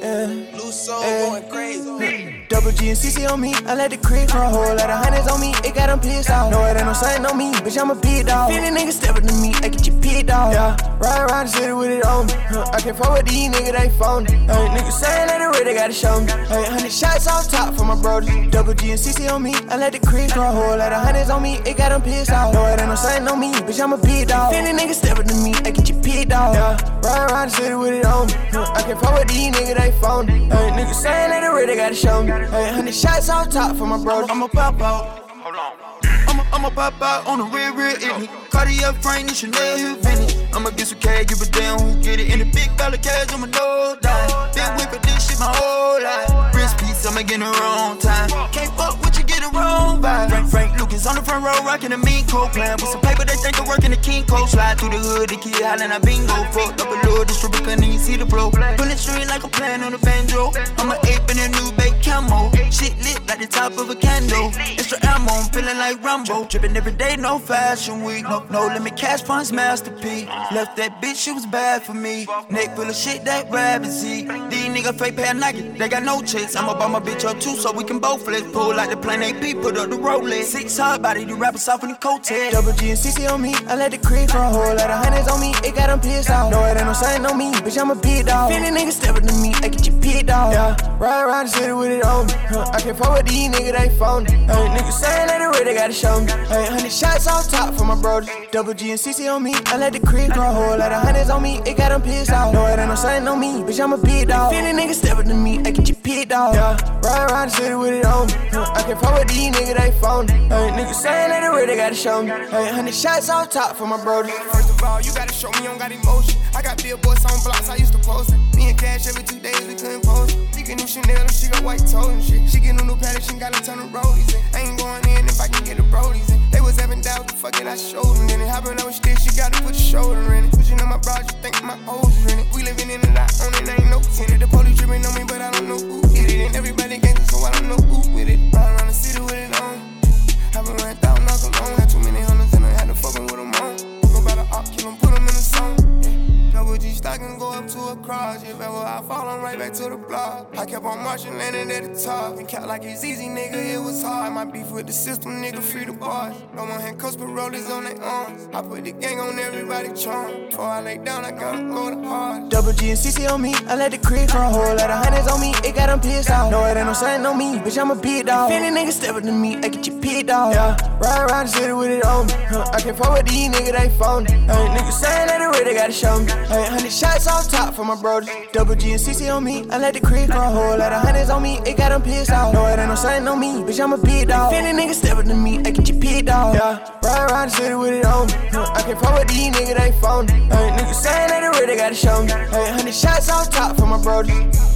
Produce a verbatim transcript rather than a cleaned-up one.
Yeah. Loose soul yeah. going crazy. Double G and C C on me, I let the creek run. Whole lot of hundreds on me, it got them pissed off. No, it ain't no sign on me, bitch, I'm a big dog. If any niggas steppin' to me, I get you pissed off. Yeah, ride around the city with it on me. Huh, I can't fuck with these niggas, they phony. Hey, niggas saying that they ready, they gotta show me. Hey, hundred shots off top for my brothers. Double G and C C on me, I let the creek run. Whole lot of hundreds on me, it got them pissed off. No, it ain't no sign on me, bitch, I'm a big dog. If any niggas steppin' to me, I get you pissed off. Yeah, ride around the city with it on me. Huh, I can't fuck with these niggas, they phony. Hey, niggas saying that they ready, they gotta show me. Hey, hundred shots off top for my brother. I'ma pop out. Hold on. I'ma, I'ma pop out on the real, real ignorant. Cartier frame, this Chanel Hill vintage. I'ma get some cash, give a damn who get it. In the big dollar cash, I'ma know that. Been whipping this shit my whole life. Wrist piece, I'ma get in the wrong time. Can't fuck with you, get it wrong vibe. Frank, Frank Lucas on the front row, rocking a mean coat plan. With some paper, they think they're working the King Code. Slide through the hood, the kid hollering, I bingo. Fucked up a little distributor, couldn't even see the flow. Pulling string like I'm playing on the banjo. I'm an ape in a new baked camo. Shit lit like the top of a candle. Extra ammo, I'm feeling like Rambo. Dripping every day, no fashion week. No, no limit cash funds, masterpiece. Left that bitch, she was bad for me. Neck full of shit, that rabbit see. These niggas fake pair Nike, they got no chicks. I'ma buy my bitch up too, so we can both flex. Pull like the plane A P, put up the Rolex. Six hard body, the rappers soft in the coat head. Double G and C C on me, I let the creek run. Whole lot of hundreds on me, it got them pissed off. No, it ain't no sign on me, bitch, I'm a big dog. If any niggas steppin' to me, I get you pissed off. Yeah, ride around the city with it on me. Huh, I can't fuck with these niggas, they phony. Hey, niggas saying that they ready, they gotta show me. Hey, hundred shots off top for my brothers. Double G and C C on me, I let the creek run. Whole lot of hundreds on me, it got them pissed off. No, it ain't no sign on me, bitch, I'm a big dog. If any niggas steppin' to me, I get you pissed off. Yeah, ride around the city with it on me. Huh, I can't fuck with these niggas, they phony. Hey, niggas saying that they ready, they gotta show me. Hey, hundred shots off top for my brothers. First of all, you gotta show me you don't got emotion. I got billboards on blocks, I used to post it. Me and Cash every two days, we couldn't post it. She get new Chanel and she got white toes and shit. She get new new patties, she got a ton of rollies in. I ain't going in if I can get the brodies in. They was having doubts, fuck it, I showed them. Then it happened, I was still, she gotta put your shoulder in it. Pushing on my bra, you think my O's are in it. We living in it, I own it, ain't no tenant. The police dripping on me, but I don't know who did it. And everybody gangster, so I don't know who with it. Ride around the city with it on. Haven't ran thousand knock alone. Had too many hundreds and I had to fuckin' with them on. Go by the op, kill them, put them in the song. Yeah. Double G stock and go up to a cross. Yeah, but where I fall, I'm right back to the block. I kept on marching, landing at the top. And count like it's easy, nigga, it was hard. My beef with the system, nigga, free the bars. No one hand cuffs, but rollers on their arms. I put the gang on everybody charm. Before I lay down, I gotta go to hard. Double G and C C on me, I let the creek run. Whole lot of hundreds on me, it got them pissed off. No, it ain't no sign on me, bitch, I'm a big dog. If any niggas steppin' to me, I get you pissed off. Yeah, ride around the city with it on me. Huh, I can't fuck with these niggas, they phony. Hey, niggas saying that they ready, they gotta show me. Hey, hundred shots off top for my brothers. Double G and C C on me, I let the creek run. Whole lot of hundreds on me, it got them pissed off. No, it ain't no sign on me, bitch, I'm a big dog. If any niggas steppin' to me, I get you pissed off. Yeah, ride around the city with it on me. Huh, I can't fuck with these niggas, they phony. Hey, niggas saying that they ready, they gotta show me. Hey, hundred shots off top for my brothers.